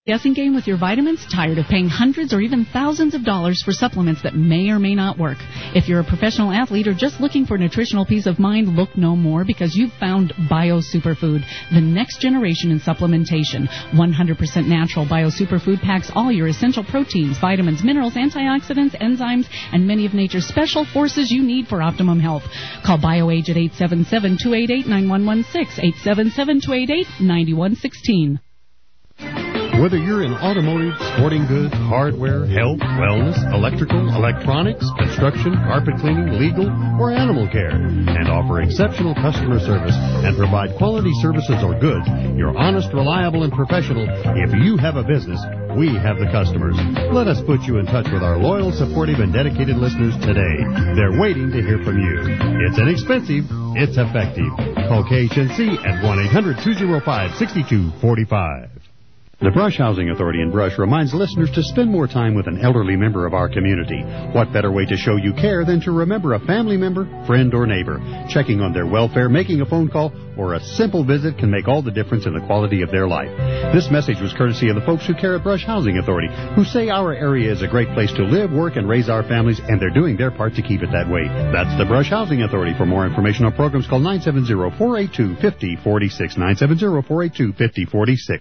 Guessing game with your vitamins? Tired of paying hundreds or even thousands of dollars for supplements that may or may not work? If you're a professional athlete or just looking for nutritional peace of mind, look no more, because you've found Bio Superfood, the next generation in supplementation. 100% natural Bio Superfood packs all your essential proteins, vitamins, minerals, antioxidants, enzymes, and many of nature's special forces you need for optimum health. Call BioAge at 877-288-9116, 877-288-9116. Whether you're in automotive, sporting goods, hardware, health, wellness, electrical, electronics, construction, carpet cleaning, legal, or animal care, and offer exceptional customer service and provide quality services or goods, you're honest, reliable, and professional. If you have a business, we have the customers. Let us put you in touch with our loyal, supportive, and dedicated listeners today. They're waiting to hear from you. It's inexpensive. It's effective. Call KHNC at 1-800-205-6245. The Brush Housing Authority in Brush reminds listeners to spend more time with an elderly member of our community. What better way to show you care than to remember a family member, friend, or neighbor? Checking on their welfare, making a phone call, or a simple visit can make all the difference in the quality of their life. This message was courtesy of the folks who care at Brush Housing Authority, who say our area is a great place to live, work, and raise our families, and they're doing their part to keep it that way. That's the Brush Housing Authority. For more information on programs, call 970-482-5046, 970-482-5046.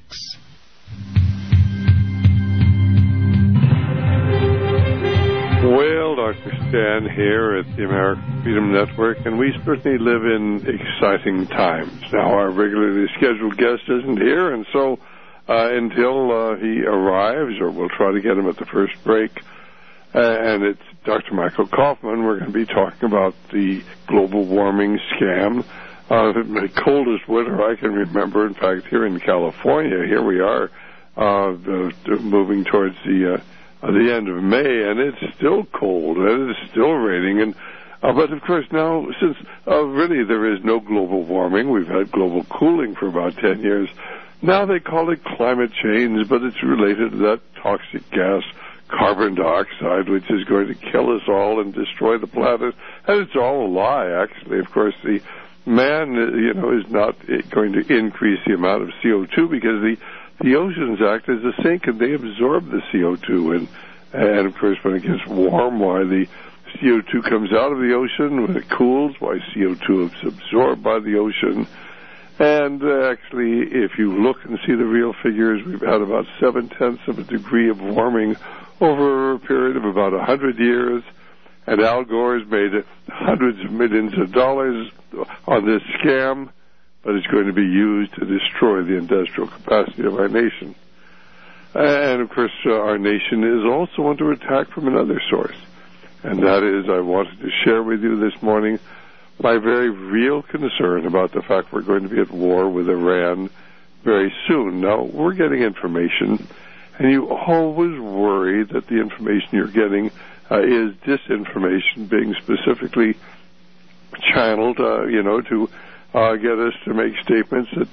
Well, Dr. Stan here at the American Freedom Network, and we certainly live in exciting times. Now, our regularly scheduled guest isn't here, and so until he arrives, or we'll try to get him at the first break, and it's Dr. Michael Kaufman, we're going to be talking about the global warming scam. The coldest winter I can remember, in fact, here in California, here we are, moving towards the end of May, and it's still cold, and it's still raining, and but of course now, since really there is no global warming, we've had global cooling for about 10 years, now they call it climate change, but it's related to that toxic gas, carbon dioxide, which is going to kill us all and destroy the planet, and it's all a lie, actually. Of course, the man, is not going to increase the amount of CO2 because the oceans act as a sink and they absorb the CO2. And of course, when it gets warm, why the CO2 comes out of the ocean. When it cools, why CO2 is absorbed by the ocean. And actually, if you look and see the real figures, we've had about 0.7 of a degree of warming over a period of about 100 years. And Al Gore's made hundreds of millions of dollars on this scam, but it's going to be used to destroy the industrial capacity of our nation. And, of course, our nation is also under attack from another source, and that is I wanted to share with you this morning my very real concern about the fact we're going to be at war with Iran very soon. Now, we're getting information, and you always worry that the information you're getting is disinformation being specifically channeled, to get us to make statements that,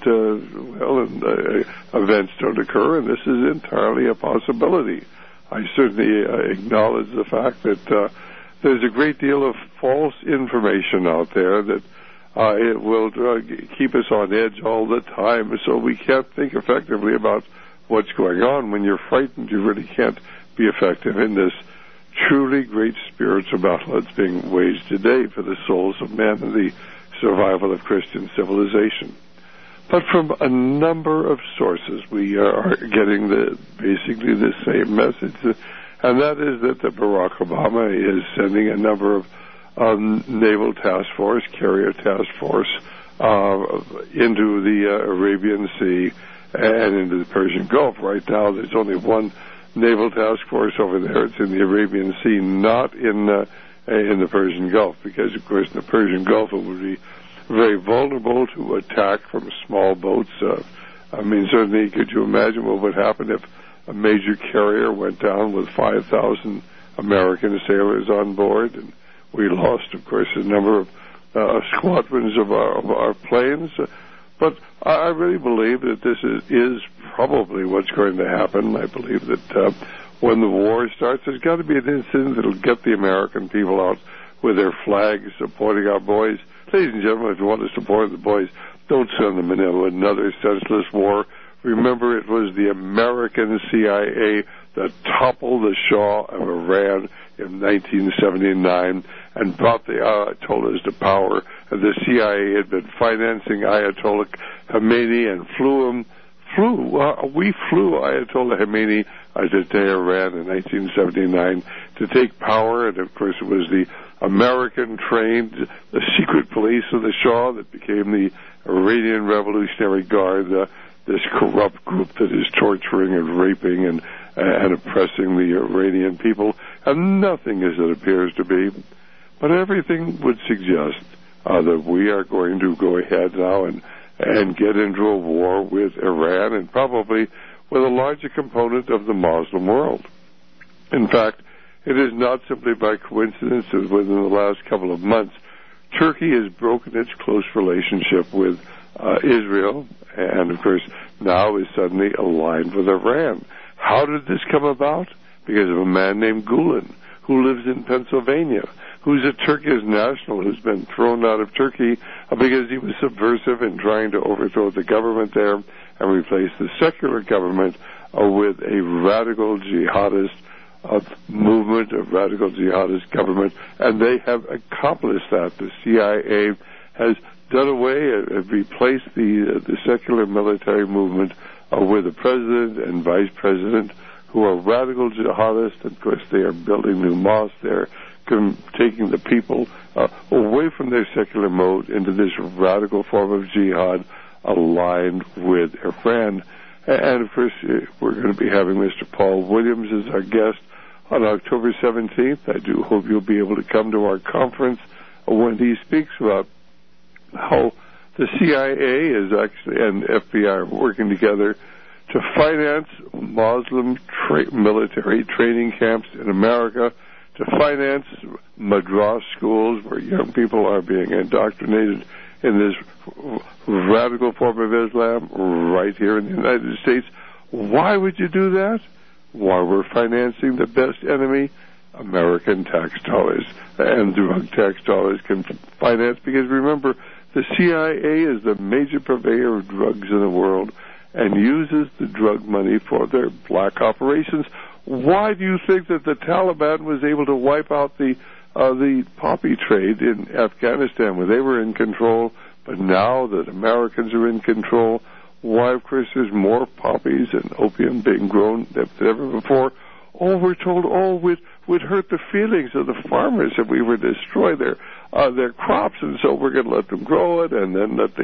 events don't occur, and this is entirely a possibility. I certainly acknowledge the fact that there's a great deal of false information out there that it will keep us on edge all the time, so we can't think effectively about what's going on. When you're frightened, you really can't be effective in this truly great spiritual battle that's being waged today for the souls of men and the survival of Christian civilization. But from a number of sources, we are getting basically the same message, and that is that Barack Obama is sending a number of naval task force, carrier task force, into the Arabian Sea and into the Persian Gulf. Right now, there's only one naval task force over there. It's in the Arabian Sea, not in the Persian Gulf, because, of course, in the Persian Gulf, it would be very vulnerable to attack from small boats. Certainly, could you imagine what would happen if a major carrier went down with 5,000 American sailors on board, and we lost, of course, a number of squadrons of our planes? But I really believe that this is probably what's going to happen. I believe that when the war starts, there's got to be an incident that will get the American people out with their flags supporting our boys. Ladies and gentlemen, if you want to support the boys, don't send them in another senseless war Remember, it was the American CIA that toppled the Shah of Iran in 1979 and brought the Ayatollahs to power. And the CIA had been financing Ayatollah Khomeini and we flew Ayatollah Khomeini to Tehran in 1979 to take power. And, of course, it was the American-trained, the secret police of the Shah that became the Iranian Revolutionary Guard, this corrupt group that is torturing and raping and oppressing the Iranian people. And nothing as it appears to be. But everything would suggest that we are going to go ahead now and get into a war with Iran and probably with a larger component of the Muslim world. In fact, it is not simply by coincidence that within the last couple of months, Turkey has broken its close relationship with Israel and, of course, now is suddenly aligned with Iran. How did this come about? Because of a man named Gulen, who lives in Pennsylvania, who's a Turkish national who's been thrown out of Turkey because he was subversive in trying to overthrow the government there and replace the secular government with a radical jihadist movement, a radical jihadist government, and they have accomplished that. The CIA has done away and replaced the secular military movement with the president and vice president who are radical jihadists. Of course, they are building new mosques there, taking the people away from their secular mode into this radical form of jihad aligned with Iran. And, of course, we're going to be having Mr. Paul Williams as our guest on October 17th. I do hope you'll be able to come to our conference when he speaks about how the CIA is actually and FBI are working together to finance Muslim military training camps in America, to finance madras schools where young people are being indoctrinated in this radical form of Islam right here in the United States. Why would you do that? Why, we're financing the best enemy, American tax dollars, and drug tax dollars can finance, because remember, the CIA is the major purveyor of drugs in the world and uses the drug money for their black operations. Why do you think that the Taliban was able to wipe out the poppy trade in Afghanistan, where they were in control, but now that Americans are in control? Why, of course, there's more poppies and opium being grown than ever before. Oh, we're told, would hurt the feelings of the farmers if we were to destroy their crops, and so we're going to let them grow it and then let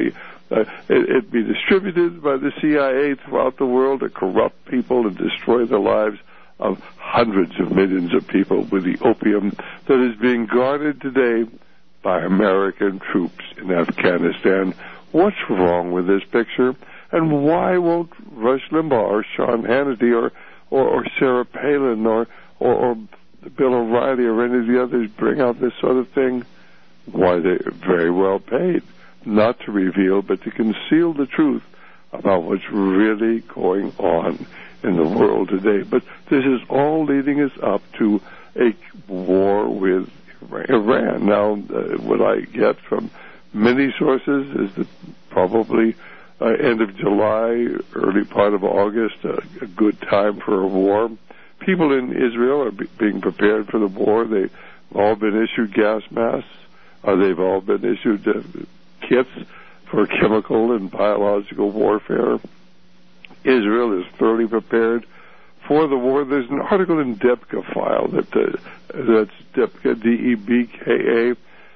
it be distributed by the CIA throughout the world to corrupt people and destroy the lives of hundreds of millions of people with the opium that is being guarded today by American troops in Afghanistan. What's wrong with this picture? And why won't Rush Limbaugh or Sean Hannity or Sarah Palin or Bill O'Reilly or any of the others bring out this sort of thing? Why, they're very well paid not to reveal but to conceal the truth about what's really going on in the world today. But this is all leading us up to a war with Iran. Now, what I get from many sources is that probably end of July, early part of August, a good time for a war. People in Israel are being prepared for the war. They've all been issued gas masks. They've all been issued kits for chemical and biological warfare. Israel is thoroughly prepared for the war. There's an article in Debka file that's Debka, D-E-B-K-A.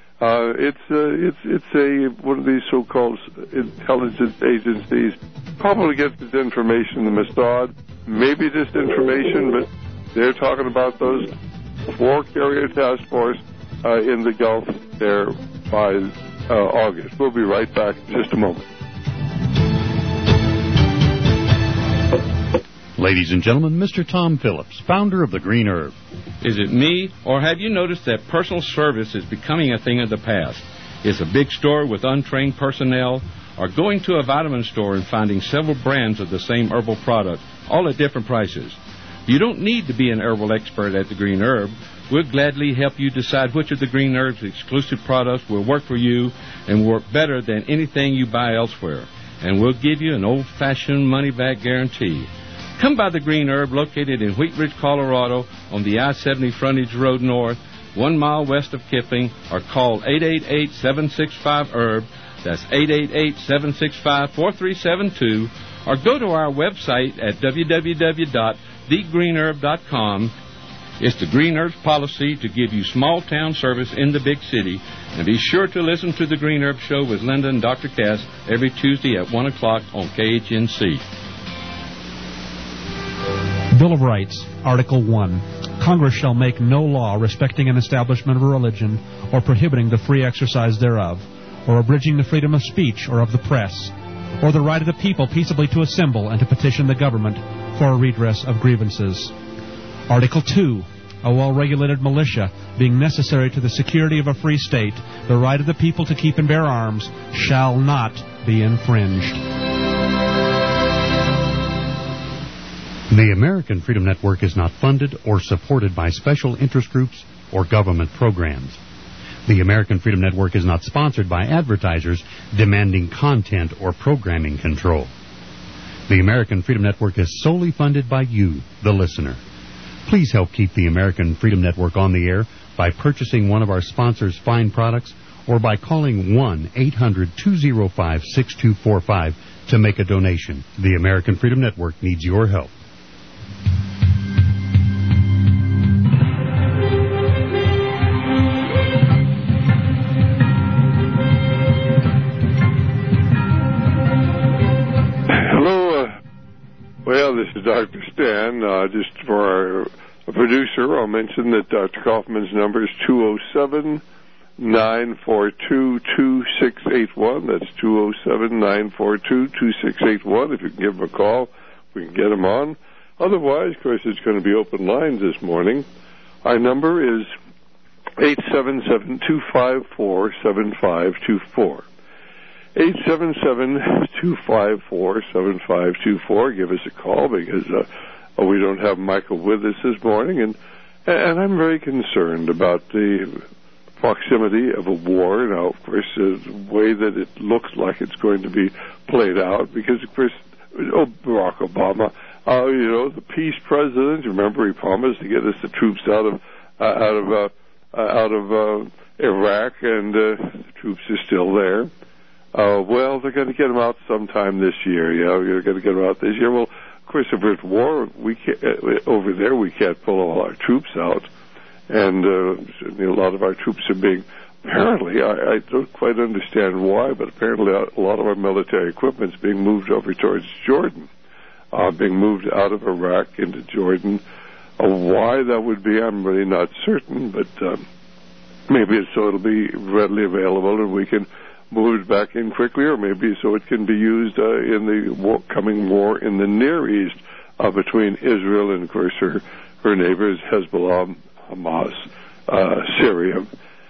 It's one of these so-called intelligence agencies. Probably gets its information in the Mossad, maybe disinformation, but they're talking about those 4 carrier task force in the Gulf there by August. We'll be right back in just a moment. Ladies and gentlemen, Mr. Tom Phillips, founder of the Green Herb. Is it me, or have you noticed that personal service is becoming a thing of the past? Is a big store with untrained personnel, or going to a vitamin store and finding several brands of the same herbal product, all at different prices? You don't need to be an herbal expert at the Green Herb. We'll gladly help you decide which of the Green Herb's exclusive products will work for you and work better than anything you buy elsewhere. and we'll give you an old-fashioned money-back guarantee. Come by the Green Herb, located in Wheat Ridge, Colorado, on the I-70 frontage road north, 1 mile west of Kipling, or call 888-765-HERB. That's 888-765-4372, or go to our website at www.thegreenherb.com. It's the Green Herb's policy to give you small-town service in the big city. And be sure to listen to the Green Herb Show with Linda and Dr. Cass every Tuesday at 1 o'clock on KHNC. Bill of Rights, Article 1. Congress shall make no law respecting an establishment of a religion or prohibiting the free exercise thereof, or abridging the freedom of speech or of the press, or the right of the people peaceably to assemble and to petition the government for a redress of grievances. Article 2. A well-regulated militia, being necessary to the security of a free state, the right of the people to keep and bear arms, shall not be infringed. The American Freedom Network is not funded or supported by special interest groups or government programs. The American Freedom Network is not sponsored by advertisers demanding content or programming control. The American Freedom Network is solely funded by you, the listener. Please help keep the American Freedom Network on the air by purchasing one of our sponsors' fine products or by calling 1-800-205-6245 to make a donation. The American Freedom Network needs your help. Well, this is Dr. Stan. Just for our producer, I'll mention that Dr. Kaufman's number is 207-942-2681. That's 207-942-2681. If you can give him a call, we can get him on. Otherwise, of course, it's going to be open lines this morning. Our number is 877-254-7524. 877-254-7524. Give us a call because we don't have Michael with us this morning, and I'm very concerned about the proximity of a war. Now, of course, the way that it looks like it's going to be played out, because, of course, Barack Obama, the peace president. Remember, he promised to get us the troops out of Iraq, and the troops are still there. Well, they're going to get them out sometime this year. They're going to get them out this year. Well, of course, if there's war, we can't, over there, we can't pull all our troops out. And a lot of our troops are being, apparently, I don't quite understand why, but apparently a lot of our military equipment is being moved over towards Jordan, being moved out of Iraq into Jordan. Why that would be, I'm really not certain, but maybe it's so it'll be readily available and we can move it back in quickly, or maybe so it can be used in the coming war in the Near East between Israel and, of course, her neighbors, Hezbollah, Hamas, Syria,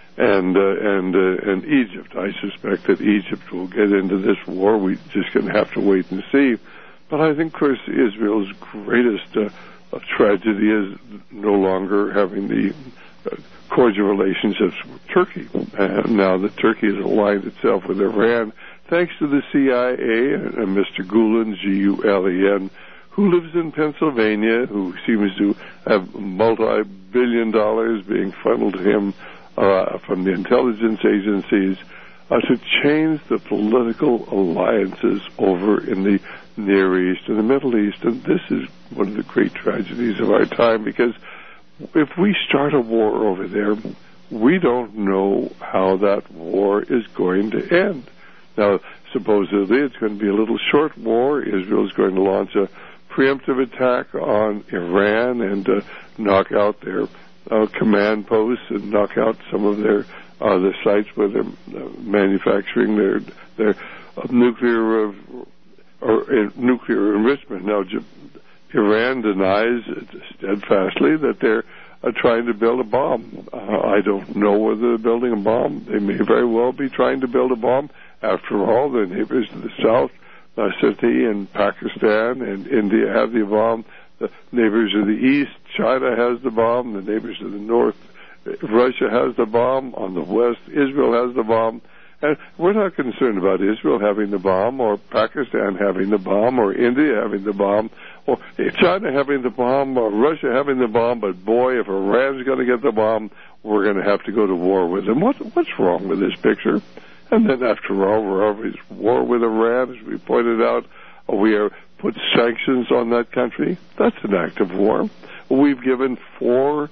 and Egypt. I suspect that Egypt will get into this war. We're just going to have to wait and see. But I think, of course, Israel's greatest tragedy is no longer having the cordial relationships with Turkey. Now that Turkey has aligned itself with Iran, thanks to the CIA and Mr. Gulen, G-U-L-E-N, who lives in Pennsylvania, who seems to have multi-billion dollars being funneled to him from the intelligence agencies to change the political alliances over in the Near East and the Middle East. And this is one of the great tragedies of our time, because if we start a war over there, we don't know how that war is going to end. Now, supposedly it's going to be a little short war. Israel is going to launch a preemptive attack on Iran and knock out their command posts and knock out some of their the sites where they're manufacturing their nuclear enrichment. Now, Iran denies steadfastly that they're trying to build a bomb. I don't know whether they're building a bomb. They may very well be trying to build a bomb. After all, their neighbors to the south, Sindhi and Pakistan and India have the bomb. The neighbors of the east, China has the bomb. The neighbors of the north, Russia has the bomb. On the west, Israel has the bomb. And we're not concerned about Israel having the bomb, or Pakistan having the bomb, or India having the bomb, or China having the bomb, or Russia having the bomb. But boy, if Iran's going to get the bomb, we're going to have to go to war with them. What's wrong with this picture? And then, after all, we're always at war with Iran, as we pointed out. We are put sanctions on that country. That's an act of war. We've given $400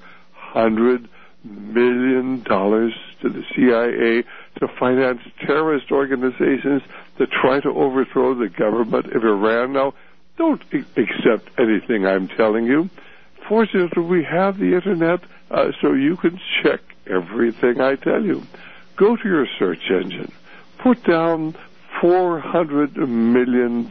million to the CIA to finance terrorist organizations to try to overthrow the government of Iran. Now, don't accept anything I'm telling you. Fortunately, we have the Internet, so you can check everything I tell you. Go to your search engine. Put down $400 million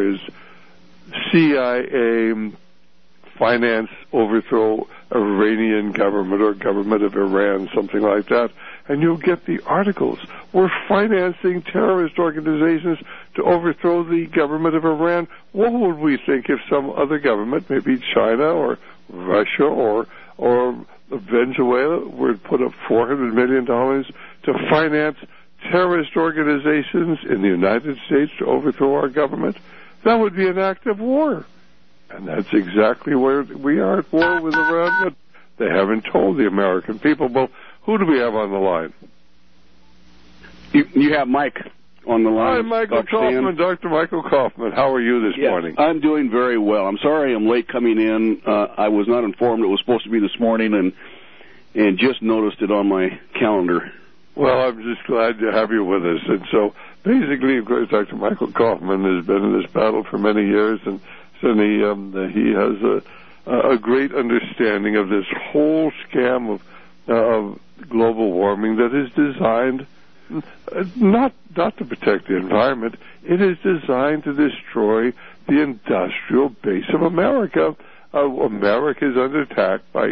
CIA finance overthrow Iranian government or government of Iran, something like that, and you'll get the articles. We're financing terrorist organizations to overthrow the government of Iran. What would we think if some other government, maybe China or Russia or Venezuela, would put up $400 million to finance terrorist organizations in the United States to overthrow our government? That would be an act of war. And that's exactly where we are at war with Iran, but they haven't told the American people. Well, who do we have on the line? You have Mike on the line. Hi, Michael Kaufman, Dr. Michael Kaufman. How are you this morning? I'm doing very well. I'm sorry I'm late coming in. I was not informed it was supposed to be this morning and just noticed it on my calendar. Well, I'm just glad to have you with us. And so, basically, of course, Dr. Michael Kaufman has been in this battle for many years, and certainly he has a great understanding of this whole scam of global warming that is designed not to protect the environment. It is designed to destroy the industrial base of America. America is under attack by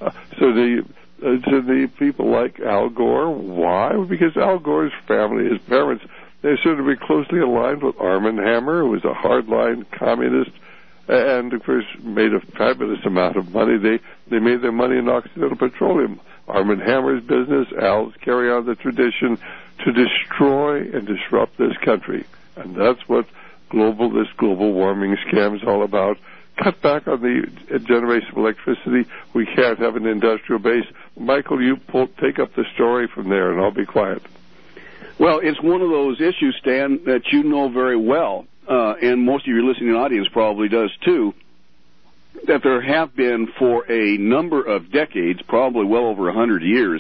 to the people like Al Gore. Why? Because Al Gore's family, his parents, they sort of be closely aligned with Armand Hammer, who was a hardline communist, and of course made a fabulous amount of money. They made their money in Occidental Petroleum. Armand Hammer's business, Al's carry on the tradition to destroy and disrupt this country. And that's what this global warming scam is all about. Cut back on the generation of electricity. We can't have an industrial base. Michael, you take up the story from there, and I'll be quiet. Well, it's one of those issues, Stan, that you know very well, and most of your listening audience probably does too, that there have been for a number of decades, probably well over 100 years,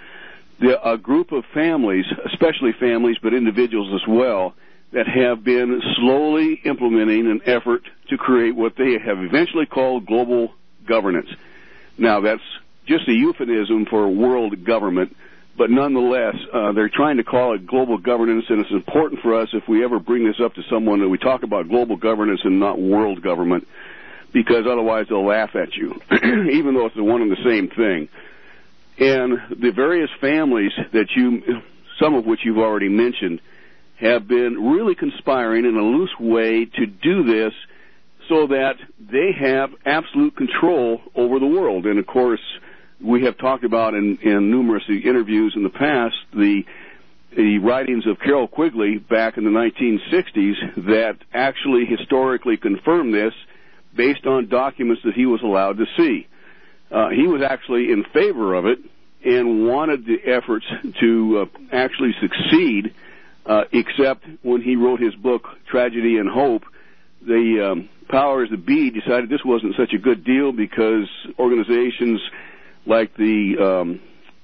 a group of families, especially families, but individuals as well, that have been slowly implementing an effort to create what they have eventually called global governance. Now, that's just a euphemism for world government, but nonetheless, they're trying to call it global governance, and it's important for us, if we ever bring this up to someone, that we talk about global governance and not world government, because otherwise they'll laugh at you, even though it's the one and the same thing. And the various families some of which you've already mentioned, have been really conspiring in a loose way to do this so that they have absolute control over the world. And, of course, we have talked about in numerous interviews in the past the writings of Carroll Quigley back in the 1960s that actually historically confirmed this based on documents that he was allowed to see. He was actually in favor of it and wanted the efforts to actually succeed, except when he wrote his book, Tragedy and Hope, the powers that be decided this wasn't such a good deal because organizations like the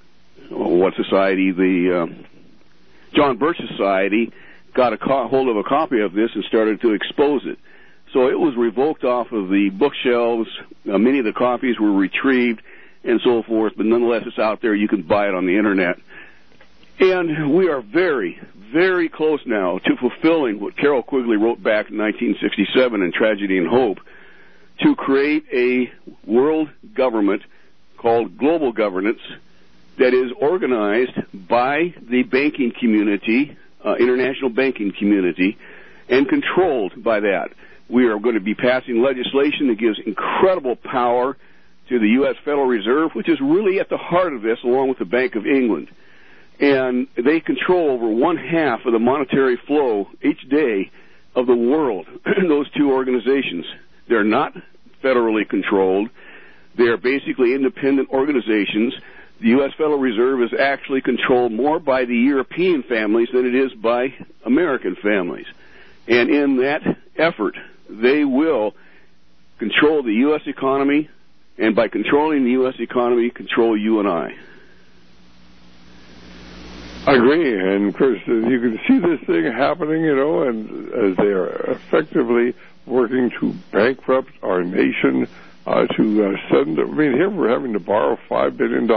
John Birch Society got hold of a copy of this and started to expose it. So it was revoked off of the bookshelves. Many of the copies were retrieved and so forth, but nonetheless it's out there. You can buy it on the Internet. And we are very, very close now to fulfilling what Carroll Quigley wrote back in 1967 in Tragedy and Hope, to create a world government called global governance that is organized by the banking community, international banking community, and controlled by that. We are going to be passing legislation that gives incredible power to the U.S. Federal Reserve, which is really at the heart of this, along with the Bank of England. and they control over 1/2 of the monetary flow each day of the world. Those two organizations, they're not federally controlled. They're basically independent organizations. The U.S. Federal Reserve is actually controlled more by the European families than it is by American families. And in that effort, they will control the U.S. economy, and by controlling the U.S. economy, control you and I. I agree, and of course, you can see this thing happening, and as they are effectively working to bankrupt our nation, to send. I mean, here we're having to borrow $5 billion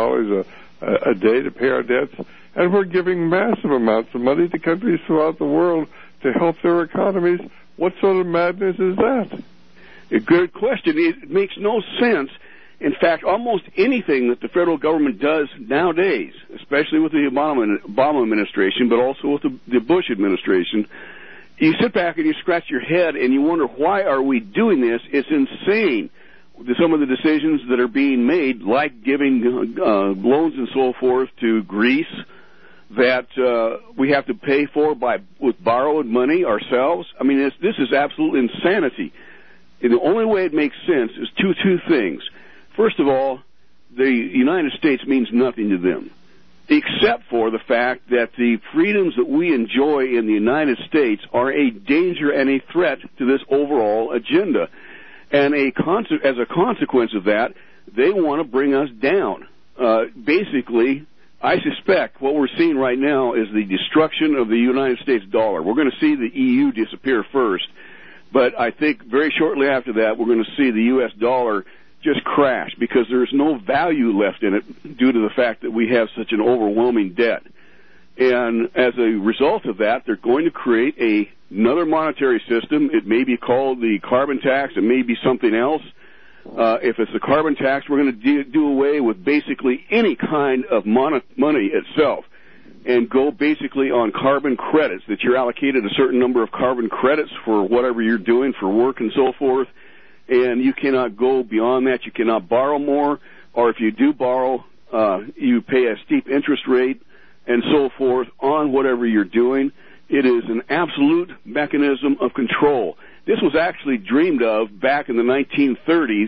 a day to pay our debts, and we're giving massive amounts of money to countries throughout the world to help their economies. What sort of madness is that? A good question. It makes no sense. In fact, almost anything that the federal government does nowadays, especially with the Obama administration, but also with the Bush administration, you sit back and you scratch your head and you wonder, why are we doing this? It's insane. Some of the decisions that are being made, like giving loans and so forth to Greece, that we have to pay for with borrowed money ourselves. I mean, this is absolute insanity. And the only way it makes sense is two things. First of all, the United States means nothing to them, except for the fact that the freedoms that we enjoy in the United States are a danger and a threat to this overall agenda. And as a consequence of that, they want to bring us down. Basically, I suspect what we're seeing right now is the destruction of the United States dollar. We're going to see the EU disappear first, but I think very shortly after that, we're going to see the U.S. dollar just crash because there's no value left in it due to the fact that we have such an overwhelming debt. And as a result of that, they're going to create another monetary system. It may be called the carbon tax. It may be something else. If it's the carbon tax, we're going to do away with basically any kind of money itself and go basically on carbon credits, that you're allocated a certain number of carbon credits for whatever you're doing for work and so forth, and you cannot go beyond that. You cannot borrow more, or if you do borrow, you pay a steep interest rate and so forth on whatever you're doing. It is an absolute mechanism of control. This was actually dreamed of back in the 1930s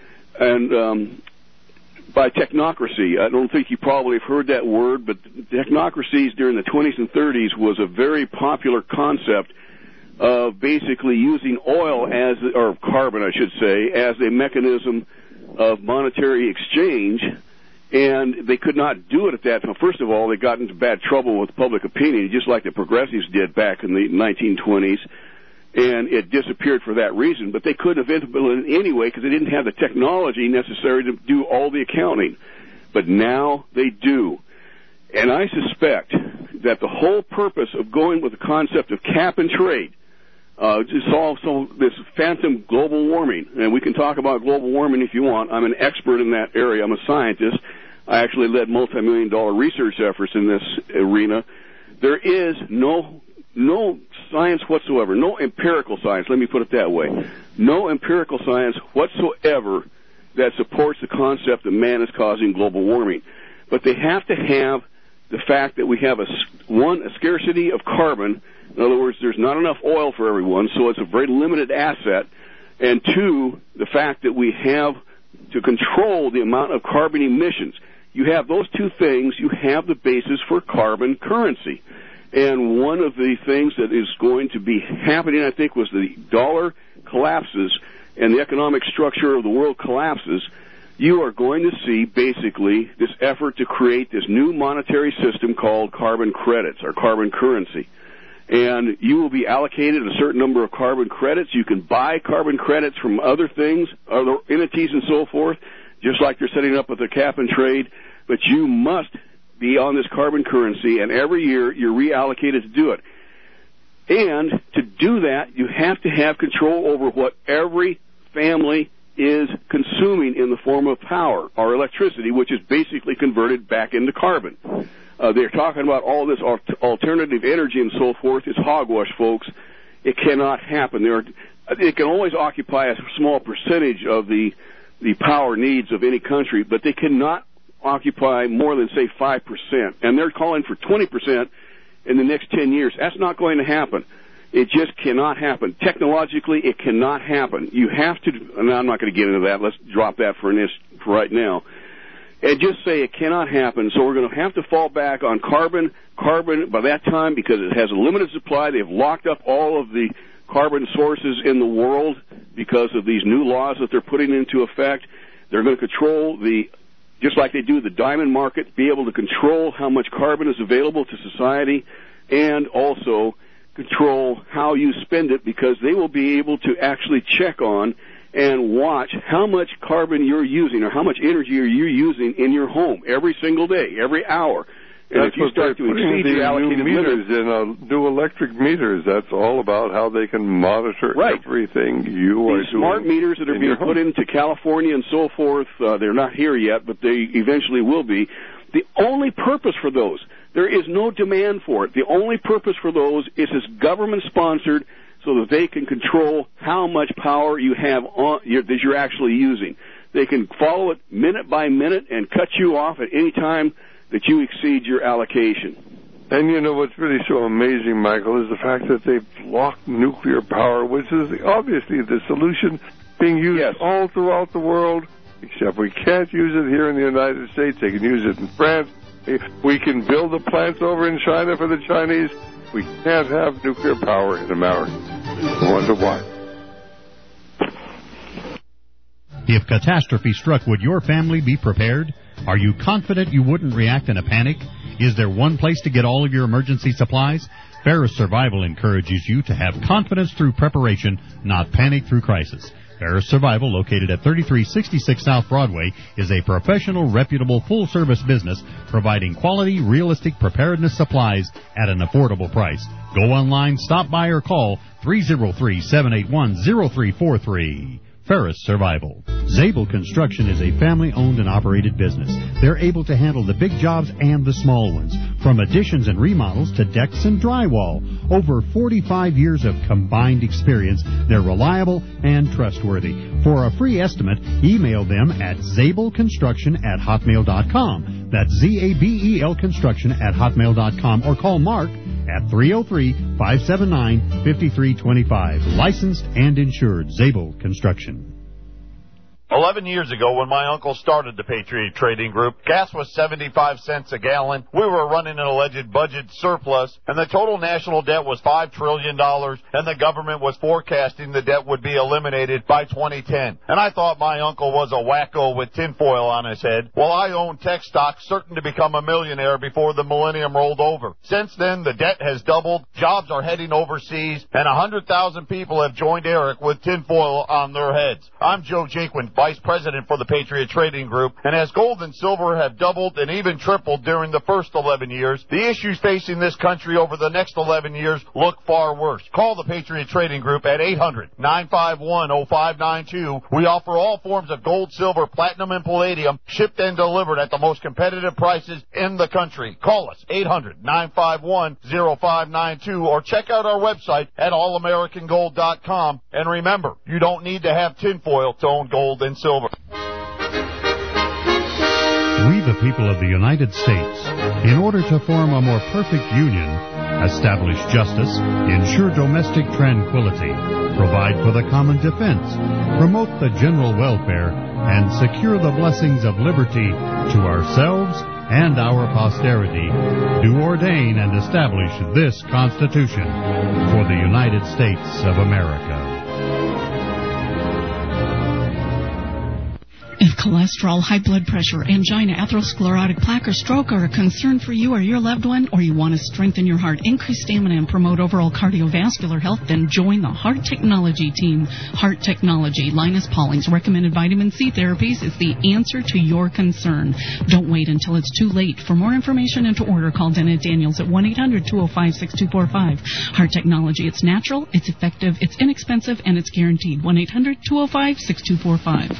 and by technocracy. I don't think you probably have heard that word, but technocracies during the 20s and 30s was a very popular concept of basically using oil or carbon, I should say, as a mechanism of monetary exchange, and they could not do it at that time. First of all, they got into bad trouble with public opinion, just like the progressives did back in the 1920s, and it disappeared for that reason. But they couldn't have implemented it anyway because they didn't have the technology necessary to do all the accounting. But now they do. And I suspect that the whole purpose of going with the concept of cap and trade to solve this phantom global warming, and we can talk about global warming if you want. I'm an expert in that area. I'm a scientist. I actually led multi-million-dollar research efforts in this arena. There is no science whatsoever, no empirical science, let me put it that way, no empirical science whatsoever that supports the concept that man is causing global warming. But they have to have the fact that we have a scarcity of carbon. In other words, there's not enough oil for everyone, so it's a very limited asset. And two, the fact that we have to control the amount of carbon emissions. You have those two things, you have the basis for carbon currency. And one of the things that is going to be happening, I think, was the dollar collapses and the economic structure of the world collapses. You are going to see basically this effort to create this new monetary system called carbon credits or carbon currency. And you will be allocated a certain number of carbon credits. You can buy carbon credits from other things, other entities and so forth, just like they're setting up with the cap and trade. But you must be on this carbon currency, and every year you're reallocated to do it. And to do that, you have to have control over what every family is consuming in the form of power or electricity, which is basically converted back into carbon. They're talking about all this alternative energy and so forth. It's hogwash, folks. It cannot happen. It can always occupy a small percentage of the power needs of any country, but they cannot occupy more than, say, 5%. And they're calling for 20% in the next 10 years. That's not going to happen. It just cannot happen. Technologically, it cannot happen. You have to, and I'm not going to get into that. Let's drop that for right now. And just say it cannot happen. So we're going to have to fall back on carbon. Carbon, by that time, because it has a limited supply, they've locked up all of the carbon sources in the world because of these new laws that they're putting into effect. They're going to control just like they do the diamond market, be able to control how much carbon is available to society and also control how you spend it, because they will be able to actually check on and watch how much carbon you're using or how much energy are you using in your home every single day, every hour. And that's if you start to exceed your allocated meters limit, in new electric meters, that's all about how they can monitor everything you are doing. These smart meters that are being put into California and so forth, they're not here yet, but they eventually will be. The only purpose for those, there is no demand for it. The only purpose for those is it's government-sponsored, so that they can control how much power you have that you're actually using. They can follow it minute by minute and cut you off at any time that you exceed your allocation. And you know what's really so amazing, Michael, is the fact that they've blocked nuclear power, which is obviously the solution being used all throughout the world, except we can't use it here in the United States. They can use it in France. We can build the plants over in China for the Chinese. We can't have nuclear power in America. I wonder why. If catastrophe struck, would your family be prepared? Are you confident you wouldn't react in a panic? Is there one place to get all of your emergency supplies? Ferris Survival encourages you to have confidence through preparation, not panic through crisis. Ferris Survival, located at 3366 South Broadway, is a professional, reputable, full-service business providing quality, realistic preparedness supplies at an affordable price. Go online, stop by, or call 303-781-0343. Ferris Survival. Zabel Construction is a family-owned and operated business. They're able to handle the big jobs and the small ones, from additions and remodels to decks and drywall. Over 45 years of combined experience, they're reliable and trustworthy. For a free estimate, email them at zabelconstruction@hotmail.com. That's ZABEL construction@hotmail.com, or call Mark at 303-579-5325. Licensed and insured. Zabel Construction. 11 years ago, when my uncle started the Patriot Trading Group, gas was 75 cents a gallon. We were running an alleged budget surplus, and the total national debt was $5 trillion, and the government was forecasting the debt would be eliminated by 2010. And I thought my uncle was a wacko with tinfoil on his head. Well, I owned tech stocks, certain to become a millionaire before the millennium rolled over. Since then, the debt has doubled, jobs are heading overseas, and 100,000 people have joined Eric with tinfoil on their heads. I'm Joe Jaquin, Vice President for the Patriot Trading Group, and as gold and silver have doubled and even tripled during the first 11 years, the issues facing this country over the next 11 years look far worse. Call the Patriot Trading Group at 800-951-0592. We offer all forms of gold, silver, platinum, and palladium, shipped and delivered at the most competitive prices in the country. Call us, 800-951-0592, or check out our website at allamericangold.com. And remember, you don't need to have tinfoil to own gold and silver. We, the people of the United States, in order to form a more perfect union, establish justice, ensure domestic tranquility, provide for the common defense, promote the general welfare, and secure the blessings of liberty to ourselves and our posterity, do ordain and establish this Constitution for the United States of America. If cholesterol, high blood pressure, angina, atherosclerotic plaque, or stroke are a concern for you or your loved one, or you want to strengthen your heart, increase stamina, and promote overall cardiovascular health, then join the Heart Technology team. Heart Technology, Linus Pauling's recommended vitamin C therapies, is the answer to your concern. Don't wait until it's too late. For more information and to order, call Dennett Daniels at 1-800-205-6245. Heart Technology, it's natural, it's effective, it's inexpensive, and it's guaranteed. 1-800-205-6245.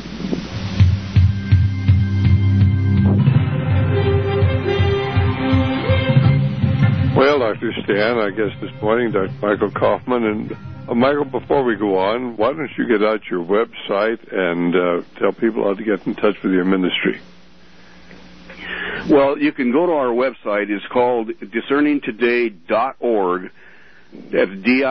Well, Dr. Stan, I guess this morning, Dr. Michael Kaufman. And Michael, before we go on, why don't you get out your website and tell people how to get in touch with your ministry? Well, you can go to our website. It's called discerningtoday.org. That's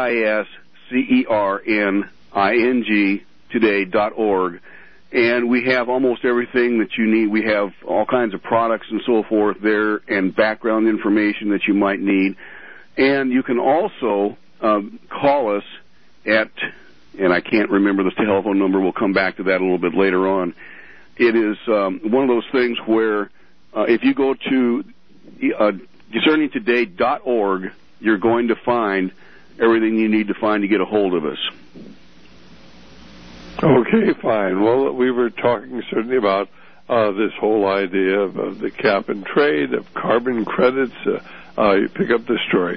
DISCERNING today.org. And we have almost everything that you need. We have all kinds of products and so forth there and background information that you might need. And you can also call us at, and I can't remember the telephone number. We'll come back to that a little bit later on. It is one of those things where if you go to discerningtoday.org, you're going to find everything you need to find to get a hold of us. Okay, fine. Well, we were talking certainly about this whole idea of the cap and trade, of carbon credits. You pick up the story.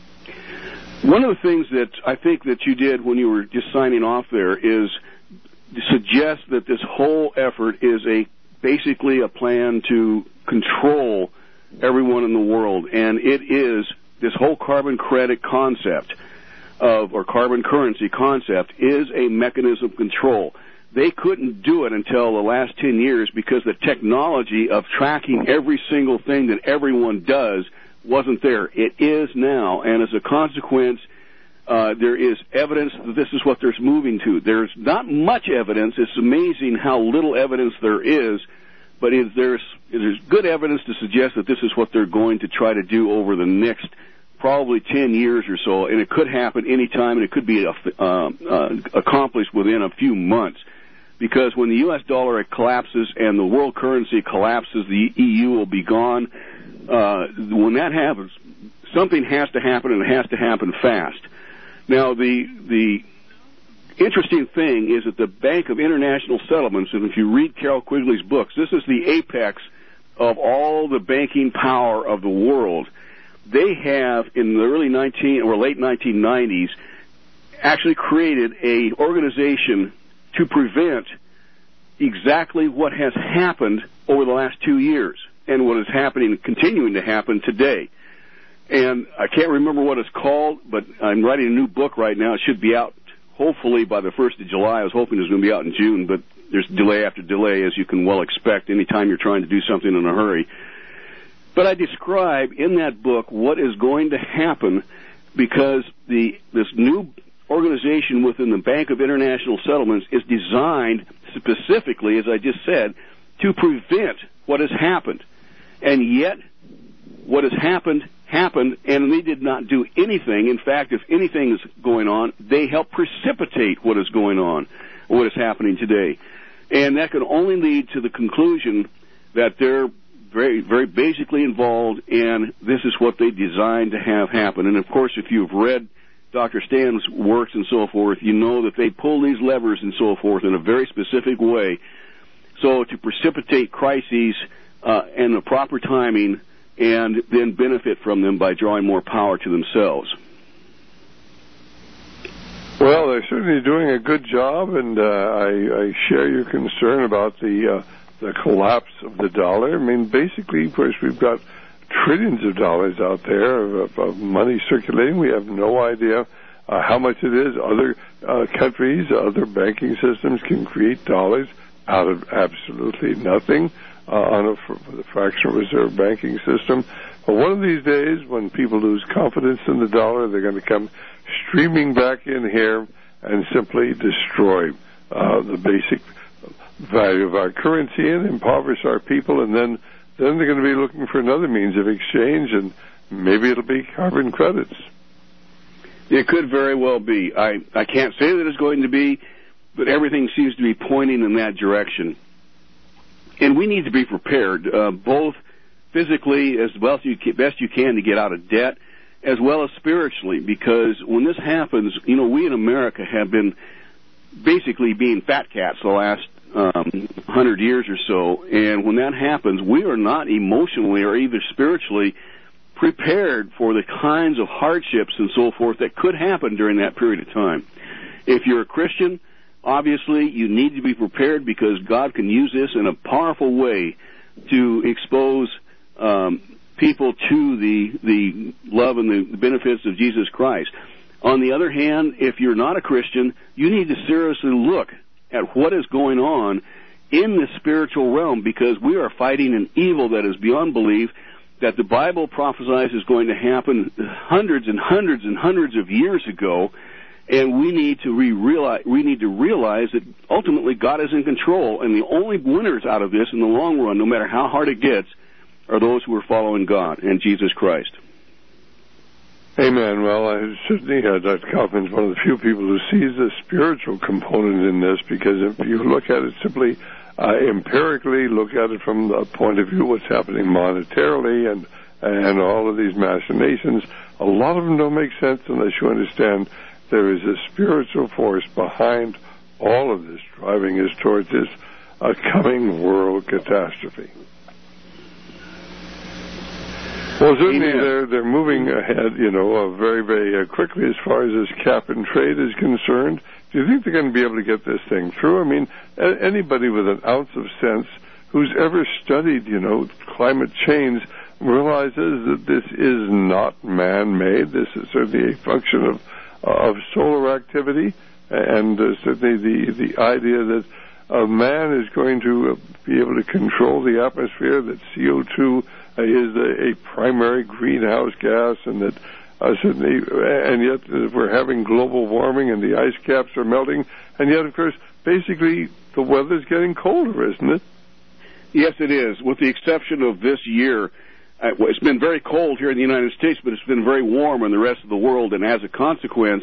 One of the things that I think that you did when you were just signing off there is suggest that this whole effort is basically a plan to control everyone in the world, and it is this whole carbon credit concept or carbon currency concept is a mechanism of control. They couldn't do it until the last 10 years because the technology of tracking every single thing that everyone does wasn't there. It is now, and as a consequence, there is evidence that this is what they're moving to. There's not much evidence. It's amazing how little evidence there is, but there's good evidence to suggest that this is what they're going to try to do over the next probably 10 years or so, and it could happen any time, and it could be accomplished within a few months. Because when the U.S. dollar collapses and the world currency collapses, the EU will be gone. When that happens, something has to happen, and it has to happen fast. Now, the interesting thing is that the Bank of International Settlements, and if you read Carol Quigley's books, this is the apex of all the banking power of the world. They have, in the early late 1990s, actually created an organization to prevent exactly what has happened over the last 2 years and what is happening and continuing to happen today. And I can't remember what it's called, but I'm writing a new book right now. It should be out hopefully by the 1st of July. I was hoping it was going to be out in June, but there's delay after delay, as you can well expect, anytime you're trying to do something in a hurry. But I describe in that book what is going to happen because this new organization within the Bank of International Settlements is designed specifically, as I just said, to prevent what has happened. And yet, what has happened, and they did not do anything. In fact, if anything is going on, they help precipitate what is going on, what is happening today. And that can only lead to the conclusion that they're very, very basically involved, and this is what they designed to have happen. And, of course, if you've read Dr. Stan's works and so forth, you know that they pull these levers and so forth in a very specific way so to precipitate crises and the proper timing and then benefit from them by drawing more power to themselves. Well, they're certainly doing a good job, and I share your concern about the collapse of the dollar. I mean, basically, of course, we've got trillions of dollars out there of money circulating. We have no idea how much it is. Other countries, other banking systems can create dollars out of absolutely nothing on the fractional reserve banking system. But one of these days, when people lose confidence in the dollar, they're going to come streaming back in here and simply destroy the basic value of our currency and impoverish our people, and then they're going to be looking for another means of exchange, and maybe it'll be carbon credits. It could very well be. I can't say that it's going to be, but everything seems to be pointing in that direction. And we need to be prepared, both physically as best you can to get out of debt, as well as spiritually, because when this happens, we in America have been basically being fat cats the last 100 years or so, and when that happens, we are not emotionally or either spiritually prepared for the kinds of hardships and so forth that could happen during that period of time. If you're a Christian, obviously you need to be prepared because God can use this in a powerful way to expose people to the love and the benefits of Jesus Christ. On the other hand, if you're not a Christian, you need to seriously look at what is going on in the spiritual realm, because we are fighting an evil that is beyond belief, that the Bible prophesies is going to happen hundreds and hundreds and hundreds of years ago, and we need to realize that ultimately God is in control, and the only winners out of this in the long run, no matter how hard it gets, are those who are following God and Jesus Christ. Amen. Well, certainly Dr. Kaufman's one of the few people who sees the spiritual component in this, because if you look at it simply empirically, look at it from the point of view what's happening monetarily and all of these machinations, a lot of them don't make sense unless you understand there is a spiritual force behind all of this, driving us towards this coming world catastrophe. Well, certainly they're moving ahead, very, very quickly as far as this cap and trade is concerned. Do you think they're going to be able to get this thing through? I mean, anybody with an ounce of sense who's ever studied, climate change realizes that this is not man-made. This is certainly a function of solar activity, and certainly the idea that man is going to be able to control the atmosphere, that CO2 is a primary greenhouse gas, and that certainly, and yet we're having global warming and the ice caps are melting, and yet, of course, basically the weather's getting colder, isn't it? Yes, it is, with the exception of this year. It's been very cold here in the United States, but it's been very warm in the rest of the world, and as a consequence,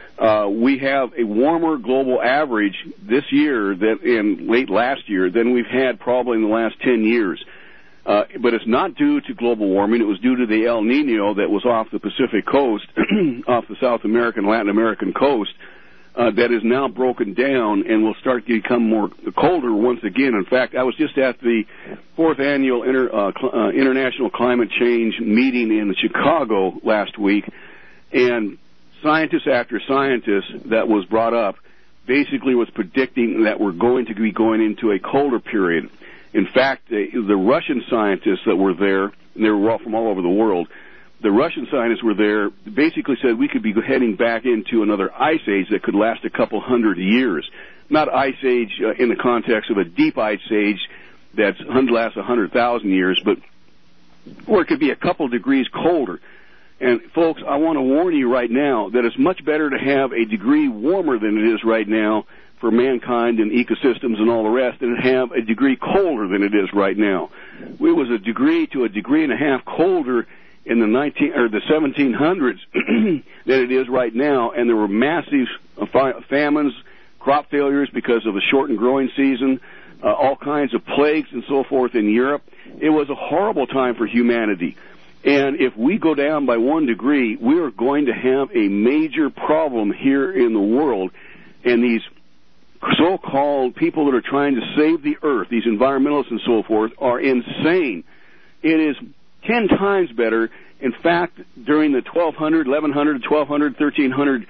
we have a warmer global average this year in late last year than we've had probably in the last 10 years. But it's not due to global warming. It was due to the El Nino that was off the Pacific coast, off the South American, Latin American coast, that is now broken down and will start to become more colder once again. In fact, I was just at the 4th Annual International Climate Change meeting in Chicago last week, and scientist after scientist that was brought up basically was predicting that we're going to be going into a colder period. In fact, the Russian scientists that were there, and they were all from all over the world, the Russian scientists were there, basically said we could be heading back into another ice age that could last a couple hundred years. Not ice age in the context of a deep ice age that lasts 100,000 years, but or it could be a couple degrees colder. And, folks, I want to warn you right now that it's much better to have a degree warmer than it is right now for mankind and ecosystems and all the rest, and have a degree colder than it is right now. It was a degree to a degree and a half colder in the 1700s than it is right now, and there were massive famines, crop failures because of the shortened growing season, all kinds of plagues and so forth in Europe. It was a horrible time for humanity. And if we go down by 1 degree, we are going to have a major problem here in the world, and these so-called people that are trying to save the earth, these environmentalists and so forth, are insane. It is 10 times better. In fact, during the 1100, 1200, 1300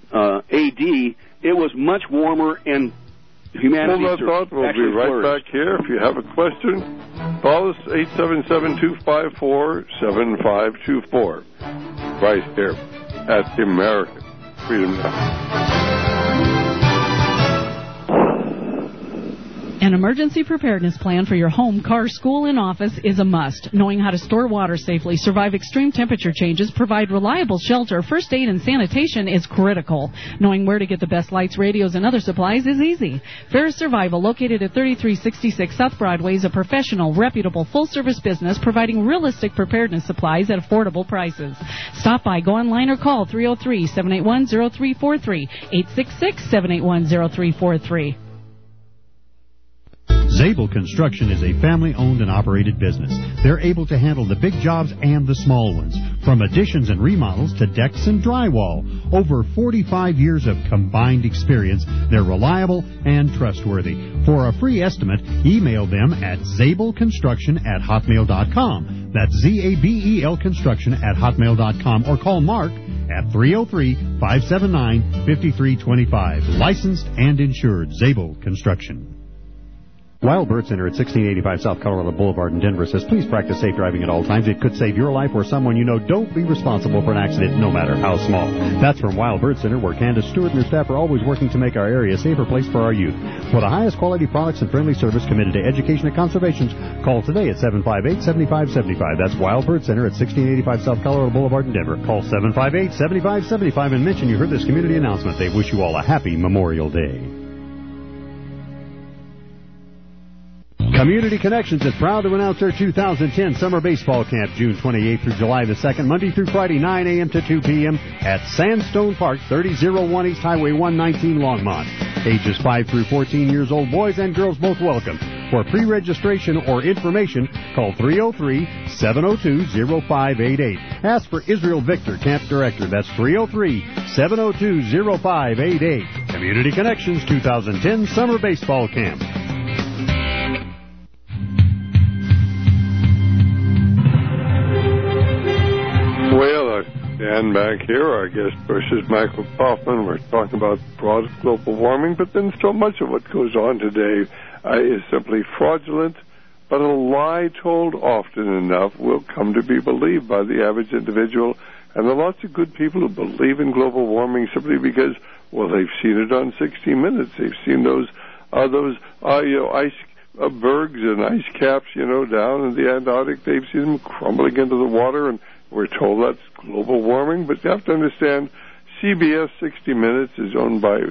AD, it was much warmer, and humanity We'll be right back here. If you have a question, call us 877-254-7524. Right here at the American Freedom Network. An emergency preparedness plan for your home, car, school, and office is a must. Knowing how to store water safely, survive extreme temperature changes, provide reliable shelter, first aid, and sanitation is critical. Knowing where to get the best lights, radios, and other supplies is easy. Ferris Survival, located at 3366 South Broadway, is a professional, reputable, full-service business providing realistic preparedness supplies at affordable prices. Stop by, go online, or call 303-781-0343, 866-781-0343. Zabel Construction is a family-owned and operated business. They're able to handle the big jobs and the small ones, from additions and remodels to decks and drywall. Over 45 years of combined experience, they're reliable and trustworthy. For a free estimate, email them at zabelconstruction@hotmail.com. That's ZABEL construction@hotmail.com, or call Mark at 303-579-5325. Licensed and insured. Zabel Construction. Wild Bird Center at 1685 South Colorado Boulevard in Denver says, please practice safe driving at all times. It could save your life or someone you know. Don't be responsible for an accident, no matter how small. That's from Wild Bird Center, where Candace Stewart and her staff are always working to make our area a safer place for our youth. For the highest quality products and friendly service committed to education and conservation, call today at 758-7575. That's Wild Bird Center at 1685 South Colorado Boulevard in Denver. Call 758-7575 and mention you heard this community announcement. They wish you all a happy Memorial Day. Community Connections is proud to announce their 2010 Summer Baseball Camp, June 28th through July the 2nd, Monday through Friday, 9 a.m. to 2 p.m. at Sandstone Park, 3001 East Highway 119, Longmont. Ages 5 through 14 years old, boys and girls both welcome. For pre-registration or information, call 303-702-0588. Ask for Israel Victor, Camp Director. That's 303-702-0588. Community Connections 2010 Summer Baseball Camp. Well, Dan back here. Our guest versus Michael Kaufman. We're talking about the cause of global warming, but then so much of what goes on today is simply fraudulent, but a lie told often enough will come to be believed by the average individual. And there are lots of good people who believe in global warming simply because, well, they've seen it on 60 Minutes. They've seen those ice bergs and ice caps, down in the Antarctic. They've seen them crumbling into the water, and we're told that's global warming. But you have to understand, CBS 60 Minutes is owned by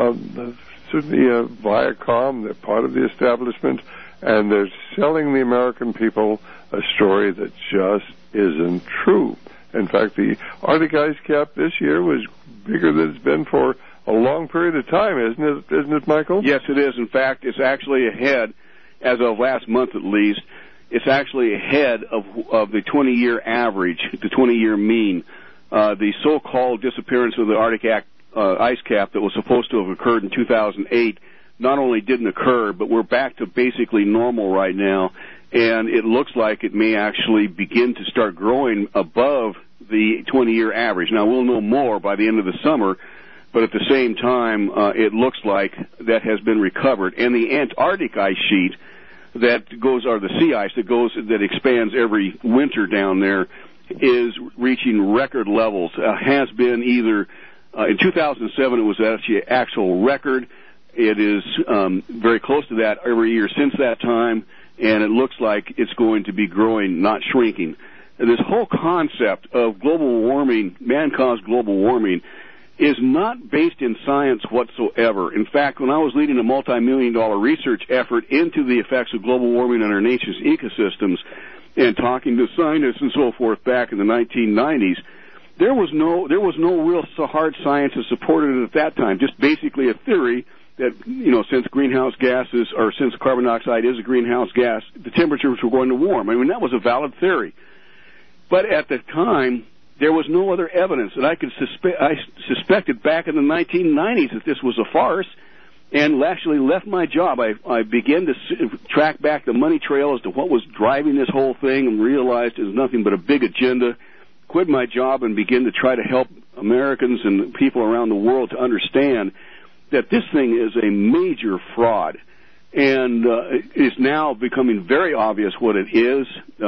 certainly Viacom. They're part of the establishment, and they're selling the American people a story that just isn't true. In fact, the Arctic ice cap this year was bigger than it's been for a long period of time, isn't it, Michael? Yes, it is. In fact, it's actually ahead, as of last month at least, it's actually ahead of the 20-year average, the 20-year mean. The so-called disappearance of the Arctic ice cap that was supposed to have occurred in 2008 not only didn't occur, but we're back to basically normal right now, and it looks like it may actually begin to start growing above the 20-year average. Now, we'll know more by the end of the summer, but at the same time, it looks like that has been recovered. And the Antarctic ice sheet that goes, or the sea ice that expands every winter down there, is reaching record levels. Has been either in 2007 it was actually an actual record. It is very close to that every year since that time, and it looks like it's going to be growing, not shrinking. And this whole concept of global warming, man-caused global warming, is not based in science whatsoever. In fact, when I was leading a multi-million-dollar research effort into the effects of global warming on our nation's ecosystems and talking to scientists and so forth back in the 1990s, there was no real hard science to support it at that time, just basically a theory that, since greenhouse gases, or since carbon dioxide is a greenhouse gas, the temperatures were going to warm. I mean, that was a valid theory. But at the time, there was no other evidence, and I suspected back in the 1990s that this was a farce, and actually left my job. I began to track back the money trail as to what was driving this whole thing, and realized it was nothing but a big agenda. Quit my job and began to try to help Americans and people around the world to understand that this thing is a major fraud. And it's now becoming very obvious what it is.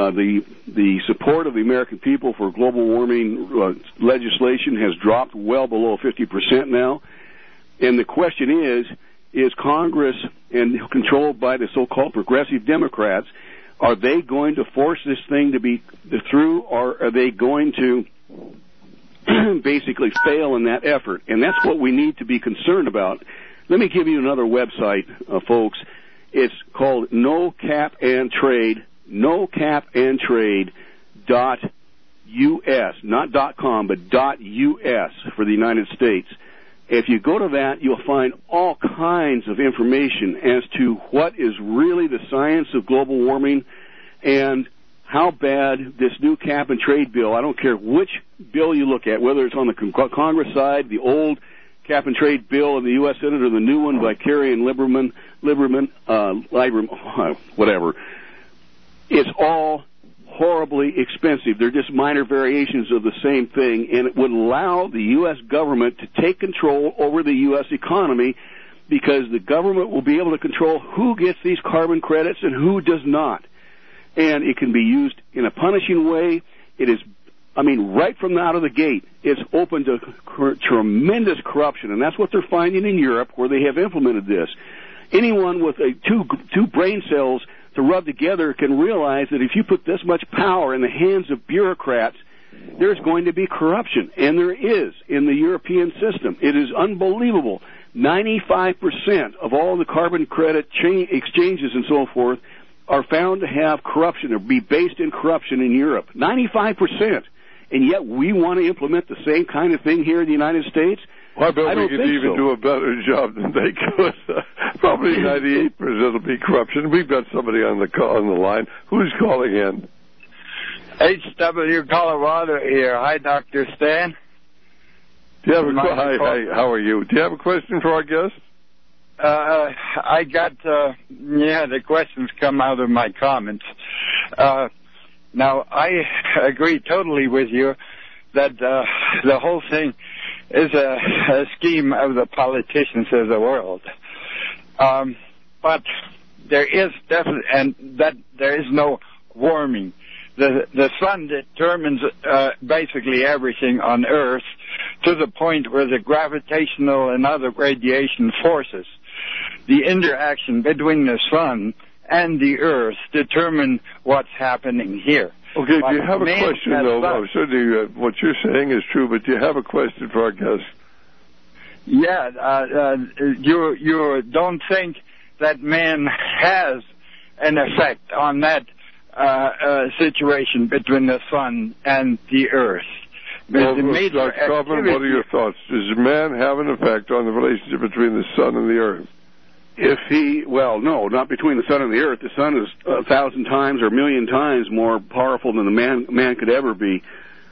The support of the American people for global warming legislation has dropped well below 50% now. And the question is Congress, and controlled by the so-called progressive Democrats, are they going to force this thing to be through, or are they going to basically fail in that effort? And that's what we need to be concerned about. Let me give you another website, folks. It's called NoCapAndTrade, NoCapAndTrade.us, not .com, but .us for the United States. If you go to that, you'll find all kinds of information as to what is really the science of global warming and how bad this new cap and trade bill, I don't care which bill you look at, whether it's on the Congress side, the old cap and trade bill in the U.S. Senate, or the new one by Kerry and Lieberman, whatever. It's all horribly expensive. They're just minor variations of the same thing, and it would allow the U.S. government to take control over the U.S. economy because the government will be able to control who gets these carbon credits and who does not. And it can be used in a punishing way. It is, right from out of the gate, it's open to tremendous corruption, and that's what they're finding in Europe, where they have implemented this. Anyone with two brain cells to rub together can realize that if you put this much power in the hands of bureaucrats, there's going to be corruption, and there is in the European system. It is unbelievable. 95% of all the carbon credit exchanges and so forth are found to have corruption or be based in corruption in Europe. 95%. And yet we want to implement the same kind of thing here in the United States? Well, I bet we could even do a better job than they could. Probably 98% will be corruption. We've got somebody on the line. Who's calling in? HW Colorado here. Hi, Dr. Stan. Hi, how are you? Do you have a question for our guest? I got, the questions come out of my comments. Now, I agree totally with you that the whole thing is a scheme of the politicians of the world. But there is definitely, and that there is no warming. The sun determines basically everything on Earth to the point where the gravitational and other radiation forces, the interaction between the sun and the Earth, determine what's happening here. Okay, do you have a question, though? Certainly what you're saying is true, but do you have a question for our guest? Yeah, you don't think that man has an effect on that situation between the sun and the Earth? Well, Dr. Kaufman, what are your thoughts? Does man have an effect on the relationship between the sun and the Earth? No, not between the sun and the Earth. The sun is 1,000 times or 1,000,000 times more powerful than the man could ever be.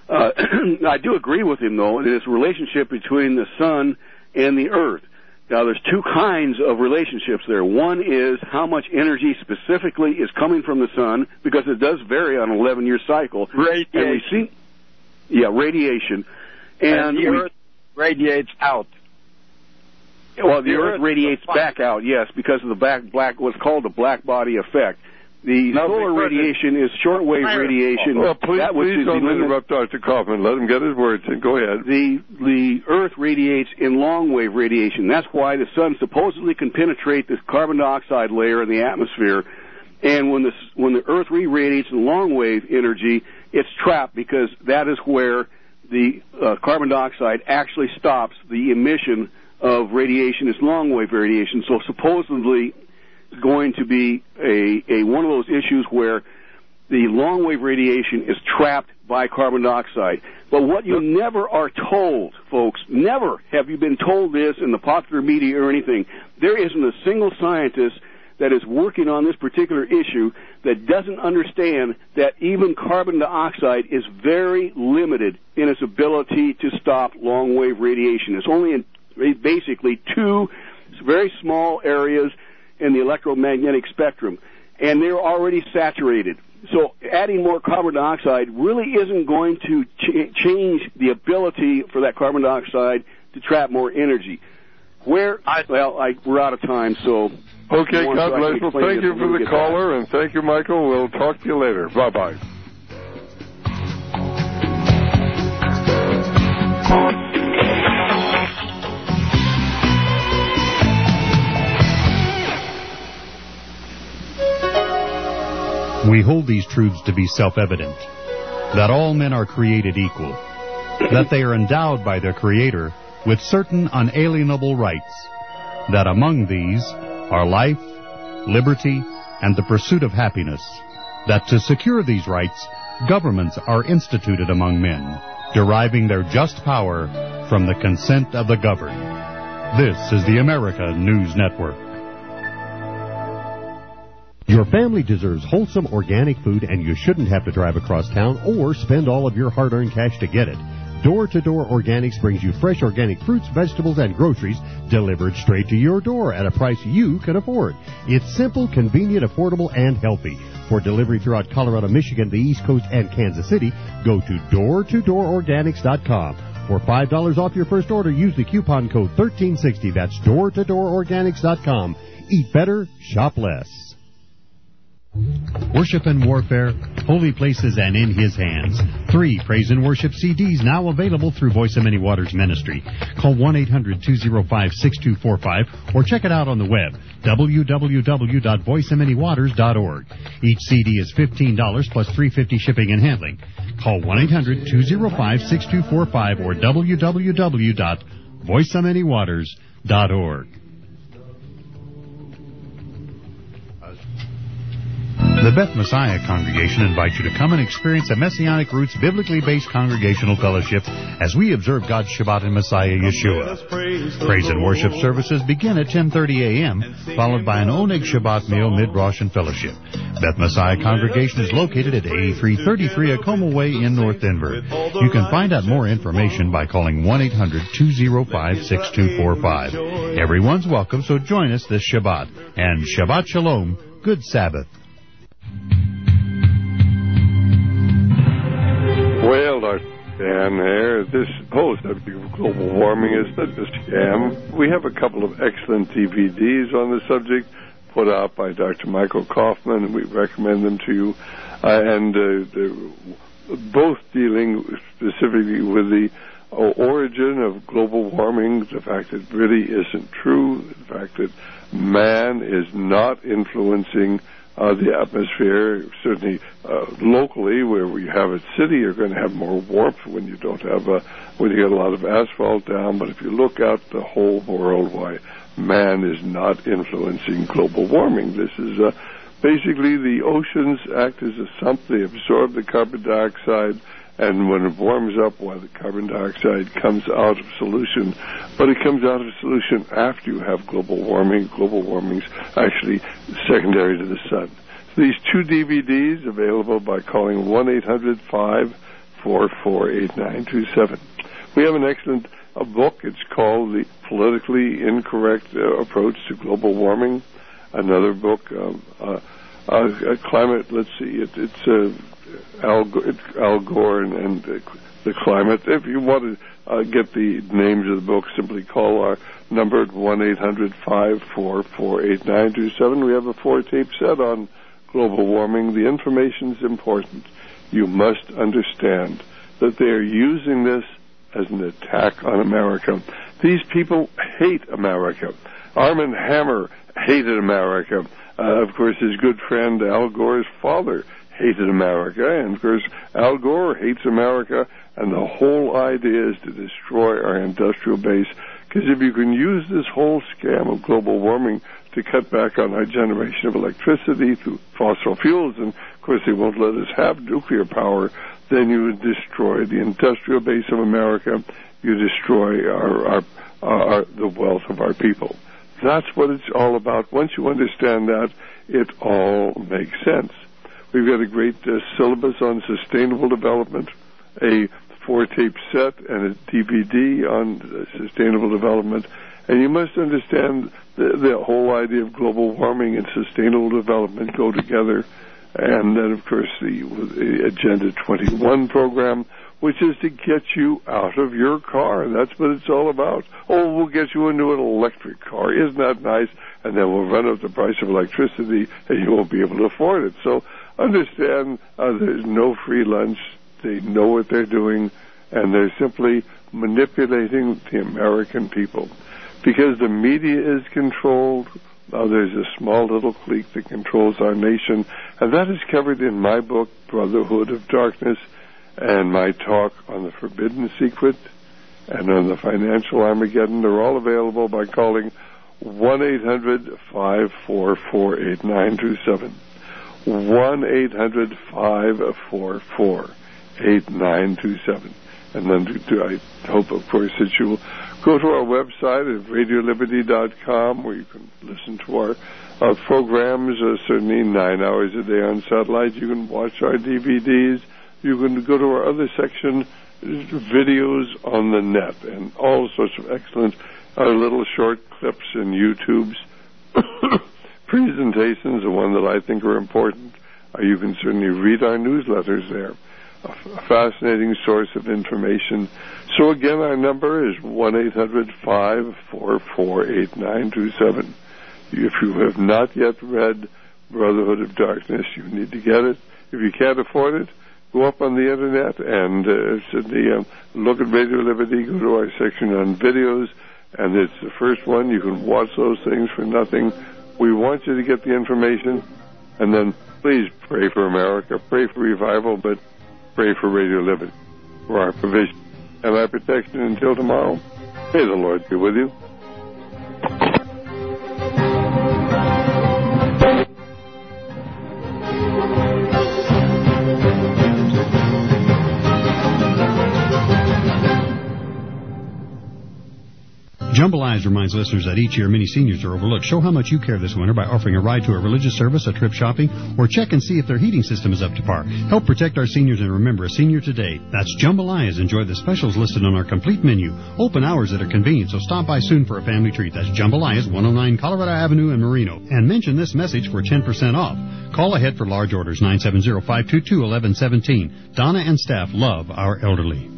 I do agree with him, though. It is a relationship between the sun and the Earth. Now, there's two kinds of relationships there. One is how much energy specifically is coming from the sun, because it does vary on an 11-year cycle. Radiation. Radiation. And the Earth radiates out. Well, the Earth radiates back out, yes, because of the what's called the black body effect. The solar radiation is shortwave radiation. Well, please don't interrupt Dr. Kaufman. Let him get his words in. Go ahead. The Earth radiates in long-wave radiation. That's why the sun supposedly can penetrate this carbon dioxide layer in the atmosphere. And when the Earth re-radiates in long-wave energy, it's trapped, because that is where the carbon dioxide actually stops the emission of radiation. It's long-wave radiation. So supposedly going to be a one of those issues where the long-wave radiation is trapped by carbon dioxide. But what you never are told, folks, never have you been told this in the popular media or anything, there isn't a single scientist that is working on this particular issue that doesn't understand that even carbon dioxide is very limited in its ability to stop long-wave radiation. It's only in basically two very small areas in the electromagnetic spectrum, and they're already saturated. So adding more carbon dioxide really isn't going to change the ability for that carbon dioxide to trap more energy. We're out of time, so... Okay, God bless. Well, thank you for the caller, and thank you, Michael. We'll talk to you later. Bye-bye. We hold these truths to be self-evident, that all men are created equal, that they are endowed by their Creator with certain unalienable rights, that among these are life, liberty, and the pursuit of happiness, that to secure these rights, governments are instituted among men, deriving their just power from the consent of the governed. This is the America News Network. Your family deserves wholesome organic food, and you shouldn't have to drive across town or spend all of your hard-earned cash to get it. Door-to-Door Organics brings you fresh organic fruits, vegetables, and groceries delivered straight to your door at a price you can afford. It's simple, convenient, affordable, and healthy. For delivery throughout Colorado, Michigan, the East Coast, and Kansas City, go to doortodoororganics.com For $5 off your first order, use the coupon code 1360. That's doortodoororganics.com. Eat better, shop less. Worship and Warfare, Holy Places and In His Hands. 3 praise and worship CDs now available through Voice of Many Waters Ministry. Call 1-800-205-6245 or check it out on the web, www.voiceofmanywaters.org. Each CD is $15 plus $3.50 shipping and handling. Call 1-800-205-6245 or www.voiceofmanywaters.org. The Beth Messiah Congregation invites you to come and experience a Messianic Roots biblically based congregational fellowship as we observe God's Shabbat in Messiah Yeshua. Praise and worship services begin at 10:30 a.m., followed by an Oneg Shabbat meal, mid-Rosh, and fellowship. Beth Messiah Congregation is located at 8333 Acoma Way in North Denver. You can find out more information by calling 1-800-205-6245. Everyone's welcome, so join us this Shabbat. And Shabbat Shalom, good Sabbath. Well, Dr. Dan here. This whole subject of global warming is such a scam. We have a couple of excellent DVDs on the subject put out by Dr. Michael Kaufman, and we recommend them to you. They're both dealing specifically with the origin of global warming, the fact that it really isn't true, the fact that man is not influencing the atmosphere. Certainly locally, where we have a city, you're going to have more warmth when you don't have when you get a lot of asphalt down. But if you look out the whole world, why man is not influencing global warming. This is basically the oceans act as a sump. They absorb the carbon dioxide, and when it warms up, the carbon dioxide comes out of solution. But it comes out of solution after you have global warming. Global warming's actually secondary to the sun. So these 2 DVDs available by calling 1-800-544-8927. We have an excellent book. It's called The Politically Incorrect Approach to Global Warming. Another book, Climate, let's see, it's Al Gore and the climate. If you want to get the names of the books, simply call our number at 1-800-544-8927. We have a 4-tape set on global warming. The information's important. You must understand that they are using this as an attack on America. These people hate America. Armand Hammer hated America. Of course, his good friend Al Gore's father hated America, and of course Al Gore hates America, and the whole idea is to destroy our industrial base, because if you can use this whole scam of global warming to cut back on our generation of electricity through fossil fuels, and of course they won't let us have nuclear power, then you would destroy the industrial base of America, you destroy the wealth of our people. That's what it's all about. Once you understand that, it all makes sense. We've got a great syllabus on sustainable development, a 4-tape set, and a DVD on sustainable development. And you must understand the whole idea of global warming and sustainable development go together. And then, of course, the Agenda 21 program, which is to get you out of your car. That's what it's all about. Oh, we'll get you into an electric car. Isn't that nice? And then we'll run up the price of electricity, and you won't be able to afford it. So understand there's no free lunch. They know what they're doing, and they're simply manipulating the American people. Because the media is controlled, there's a small little clique that controls our nation, and that is covered in my book, Brotherhood of Darkness, and my talk on the Forbidden Secret and on the Financial Armageddon. They're all available by calling 1-800-544-8927. 1-800-544-8927. And then I hope, of course, that you'll go to our website at radioliberty.com, where you can listen to our programs, certainly 9 hours a day on satellite. You can watch our DVDs. You can go to our other section, videos on the net, and all sorts of excellent little short clips and YouTubes. Presentations, the one that I think are important. You can certainly read our newsletters there. a fascinating source of information. So again, our number is 1-800-544-8927. If you have not yet read Brotherhood of Darkness, you need to get it. If you can't afford it, go up on the internet and look at Radio Liberty, go to our section on videos, and it's the first one. You can watch those things for nothing. We want you to get the information, and then please pray for America, pray for revival, but pray for Radio Liberty, for our provision and our protection until tomorrow. May the Lord be with you. Jambalaya reminds listeners that each year many seniors are overlooked. Show how much you care this winter by offering a ride to a religious service, a trip shopping, or check and see if their heating system is up to par. Help protect our seniors and remember a senior today. That's Jambalaya. Enjoy the specials listed on our complete menu. Open hours that are convenient, so stop by soon for a family treat. That's Jambalaya, 109 Colorado Avenue in Marino. And mention this message for 10% off. Call ahead for large orders, 970-522-1117. Donna and staff love our elderly.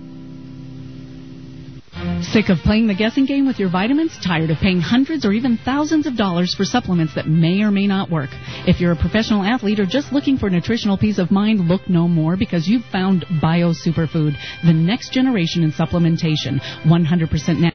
Sick of playing the guessing game with your vitamins? Tired of paying hundreds or even thousands of dollars for supplements that may or may not work? If you're a professional athlete or just looking for nutritional peace of mind, look no more because you've found Bio Superfood, the next generation in supplementation. 100% natural.